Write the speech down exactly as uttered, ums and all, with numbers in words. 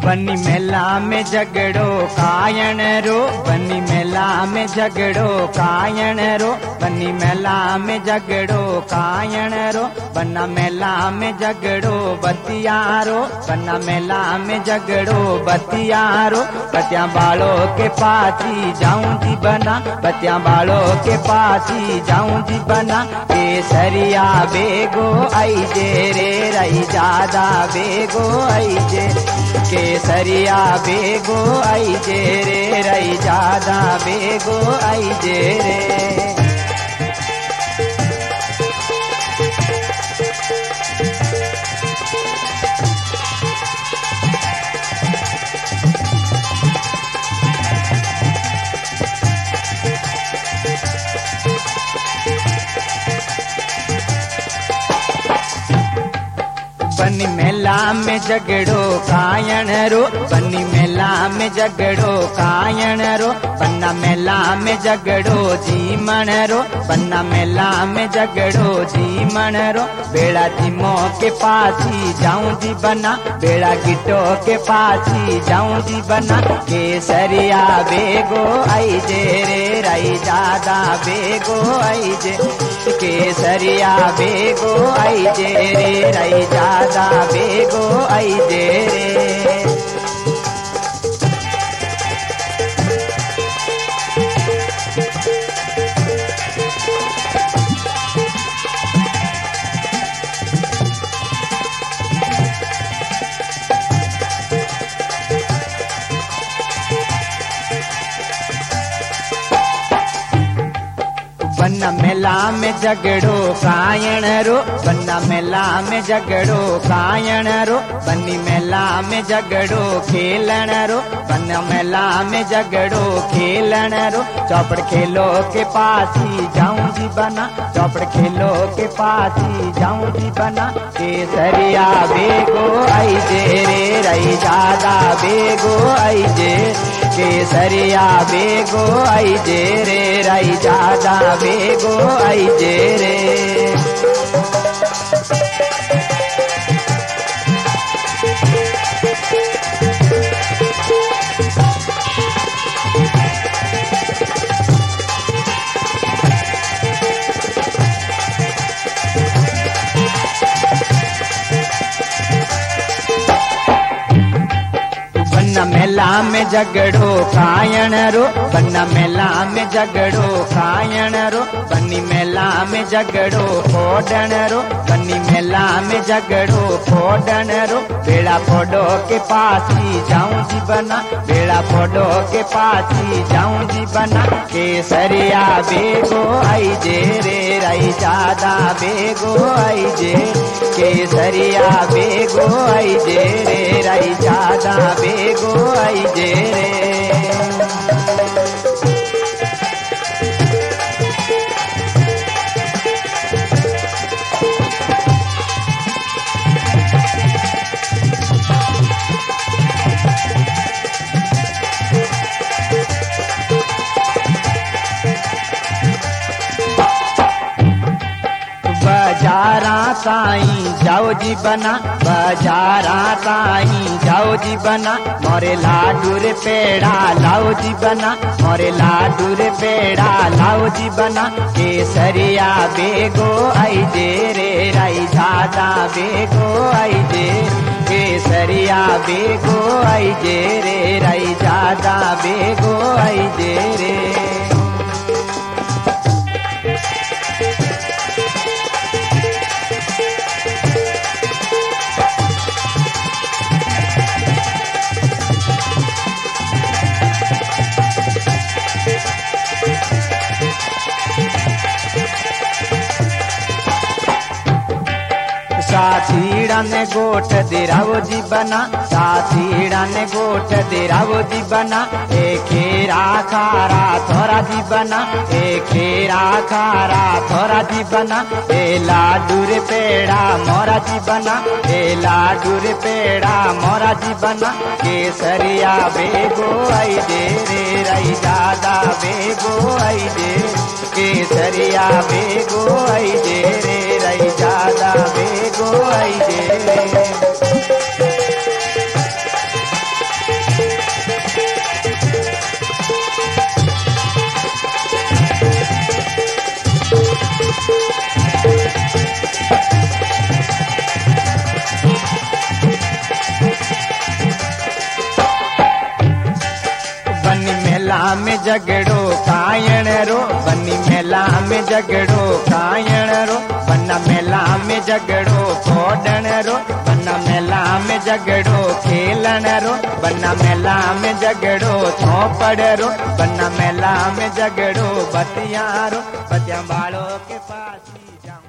बनी मेला में झगड़ो कायण रो, बनी मेला में झगड़ो कायण रो, बनी मेला में झगड़ो कायण रो, बना मेला में झगड़ो बतियारो, बना मेला में झगड़ो बतियारो। बतिया बालों के पाची जाऊं जी बना, बतिया बालों के पाची जाऊं जी बना। केसरिया बेगो आई जे रे रही ज्यादा बेगो आई जे, केसरिया बेगो आई जे रे रही ज्यादा बेगो आई जे रे। बनी मेला में झगड़ो कायण रो, बनी मेला में झगड़ो कायण रो, बन्ना मेला में झगड़ो जीमण रो, बन्ना मेला में झगड़ो जीमण रो। बेड़ा जिमो के पासी जाऊं जी बना, बेड़ा गिटो के पासी जाऊं जी बना। केसरिया बेगो आई जे रे रही ज्यादा बेगो आई जे, केसरिया बेगो आई जे रे रही ज्यादा बेगो आई जे रे। बन्ना मेला में झगड़ो कायण रो, बन्ना मेला में झगड़ो कायण रो, बन्नी मेला में झगड़ो खेलन रो, बन्ना मेला में झगड़ो खेलन रो। चौपड़ खेलो के पासी जाऊं जी बना, चौपड़ खेलो के पासी जाऊं जी बना। केसरिया बेगो आई जे रे रही ज्यादा बेगो आई जे, केसरिया बेगो आई जे रे रही ज्यादा बेगो आई जे रे। बन्ना मेला में झगड़ो कायण रो, बन्ना मेला में झगड़ो कायण रो, बन्नी मेला में झगड़ो फोड़न रो, बन्नी मेला में झगड़ो फोड़न रो। बेड़ा फोड़ो के पासी जाऊं जी बना, बेड़ा फोड़ो के पासी जाऊं जी बना। केसरिया बेगो आई जे रे रही ज्यादा बेगो आई जे, केसरिया बेगो आई जे रे रही ज्यादा बेगो आई जे रे। बाजारा ताई जाओ जी बना, बाजारा ताई जाओ जी बना। मोरे लाडू रे पेड़ा लाओ जी बना, मोरे लाडू रे पेड़ा लाओ जी बना। केसरिया बेगो आई जे रे रही ज्यादा बेगो आई जे, केसरिया बेगो आई जे रे रही ज्यादा बेगो आई जे रे। साथीड़ा ने गोठ दिरावो जी बना, साथीड़ा ने गोठ दिरावो जी बना। ए खेरा खारा थोरा जी बना, ए खेरा खारा थोरा जी बना। ए लाडू रे पेड़ा मोरा जी बना, ए लाडू रे पेड़ा मोरा जी बना। केसरिया बेगो आई जे रे रही ज्यादा बेगो आई जे, केसरिया बेगो आई जे रे रही ज्यादा बेगो आई जे। झगड़ो कायण रो, बनी मेला में झगड़ो कायण रो, बन्ना मेला में झगड़ो फोड़न रो, बन्ना मेला में झगड़ो खेलन रो, बन्ना मेला में झगड़ो थोपड़ रो, बन्ना मेला में झगड़ो बतिया रो, बतिया बालों के पास ही जाऊं।